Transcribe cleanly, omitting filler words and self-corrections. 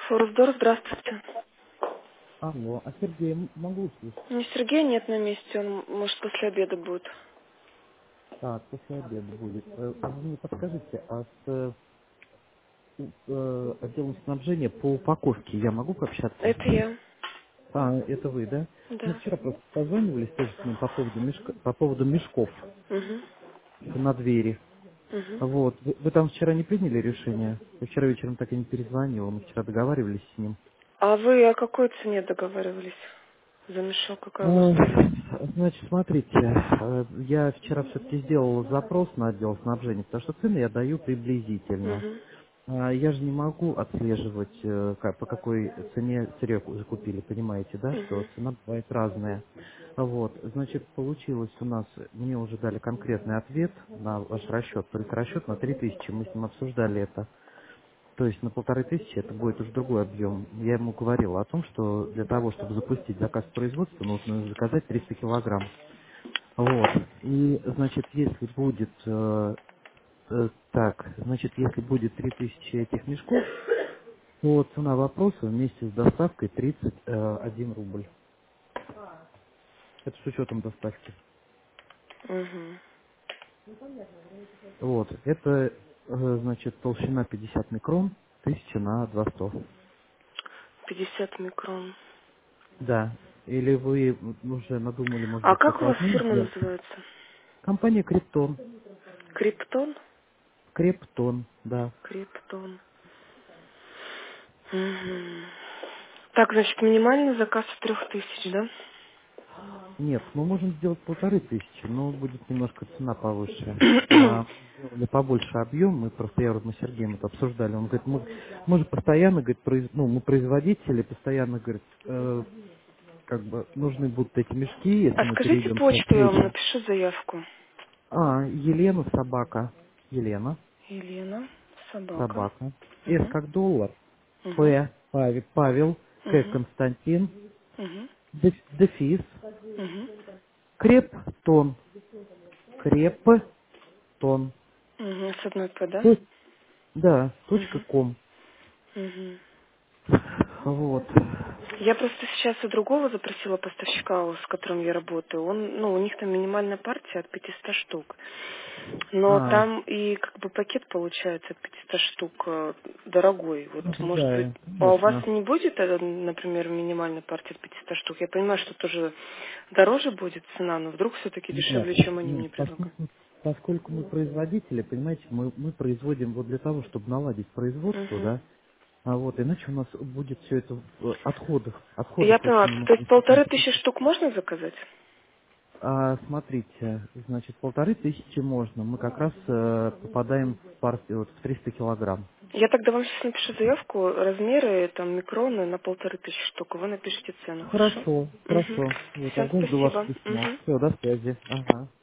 Форсдор, здравствуйте. Алло, а Сергей могу услышать? Не Сергея нет на месте, он, может, после обеда будет. Так, после обеда будет. Вы мне подскажите, а с отделом снабжения по упаковке я могу пообщаться? Это я. А, это вы, да? Мы Да. вчера просто позванивались тоже с ним по поводу мешков Угу. на двери. Угу. Вот. Вы там вчера не приняли решение? Я вчера вечером так и не перезвонил, мы вчера договаривались с ним. А вы о какой цене договаривались? За мешок какая у вас Э, была? Значит, смотрите, я вчера все-таки сделал запрос на отдел снабжения, потому что цены я даю приблизительно. Угу. Я же не могу отслеживать, по какой цене сырье закупили, понимаете, да, что Угу. цена бывает разная. Вот, значит, получилось у нас, мне уже дали конкретный ответ на ваш расчет, только расчет на 3000, мы с ним обсуждали это. То есть на 1500 это будет уже другой объем. Я ему говорил о том, что для того, чтобы запустить заказ производства, нужно заказать 300 килограмм. Вот. И, значит, если будет так, значит, если будет 3000 этих мешков, то цена вопроса вместе с доставкой 31 рубль. Это с учетом доставки. Угу. Вот. Это, значит, толщина 50 микрон, 1000 на 200. 50 микрон. Да. Или вы уже надумали, может А быть, как у вас посложнее фирма сделать? называется? Компания Криптон. Криптон? Криптон, да. Криптон. Угу. Так, значит, минимальный заказ от 3000, да? Нет, мы можем сделать 1500, но будет немножко цена повыше. Сделали побольше объем, мы просто, я вот мы с Сергеем это обсуждали, он говорит, мы же постоянно, говорит, мы производители, постоянно, говорит, как бы нужны будут эти мешки, если А мы скажите перейдем к почту, я вам третьему. напишу заявку. Елена собака, Елена Елена, собака. собака, С Угу. как доллар, Угу. П Павел, К Угу. Константин, Угу. дефис, Угу. Крептон, Крептон. Угу. С одной П, да? То- Да, точка Угу. ком. Угу. Вот. Я просто сейчас у другого запросила поставщика, с которым я работаю. У них там минимальная партия от 500 штук. Но А, там и как бы пакет получается от 500 штук дорогой. Вот, ну, может быть, да, а у вас конечно. не будет, например, минимальной партии от 500 штук? Я понимаю, что тоже дороже будет цена, но вдруг все-таки Нет, дешевле, чем они нет, мне предлагают. поскольку мы производители, понимаете, мы производим вот для того, чтобы наладить производство, Угу. да, а вот, иначе у нас будет все это в отходах, Я отходов поняла, очень то есть много. 1500 штук можно заказать? Смотрите, значит, 1500 можно, мы как раз попадаем в партию вот, в 300 килограмм. Я тогда вам сейчас напишу заявку, размеры, там, микроны на 1500 штук. Вы напишите цену, хорошо? Хорошо, Угу. хорошо. Вот, Все, я жду ваше спасибо. письмо. Угу. Все, до связи. Ага.